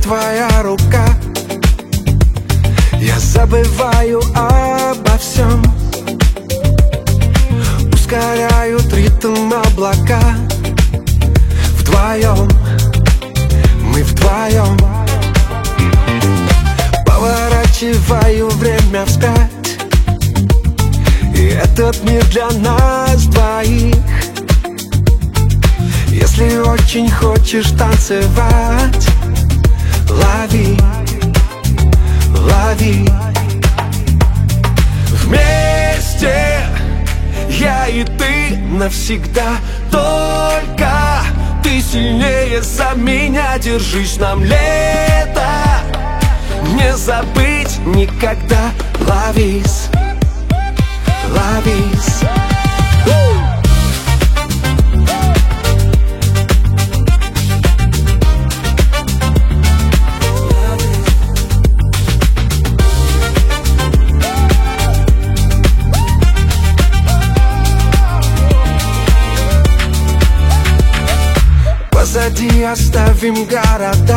твоя рука. Я забываю обо всем, ускоряют ритм облака. Вдвоем, мы вдвоем. Поворачиваю время вспять, и этот мир для нас двоих. Если очень хочешь танцевать, лови, лови. Вместе я и ты навсегда. Только ты сильнее за меня. Держись, нам лето не забыть никогда. Ловись, ловись. Позади оставим города,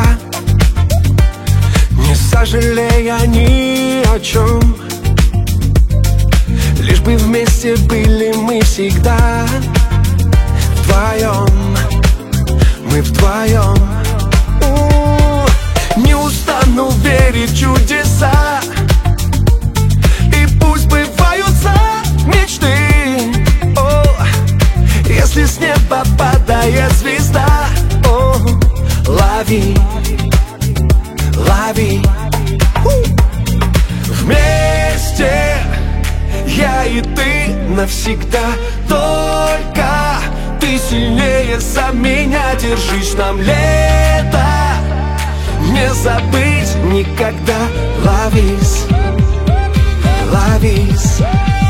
не сожалея ни о чем. Лишь бы вместе были мы всегда. Вдвоем, мы вдвоем. Не устану верить в чудеса, и пусть сбываются мечты. Если с неба падает звезда, лови, лови. Вместе я и ты навсегда. Только ты сильнее за меня. Держись, нам лето не забыть никогда. Ловись, ловись.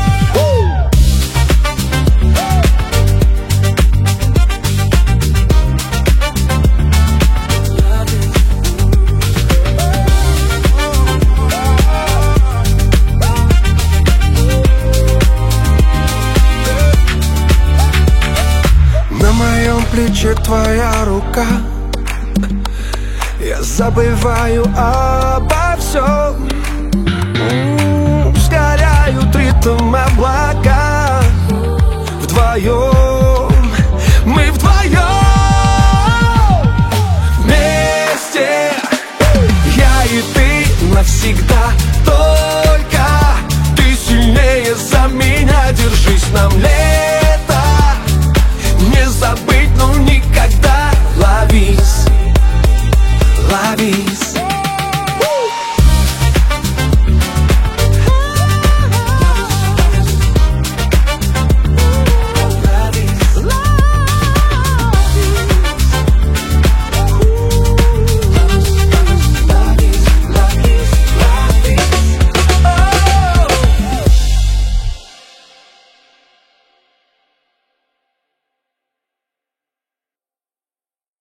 На моем плече твоя рука. Я забываю обо всем, ускоряют ритм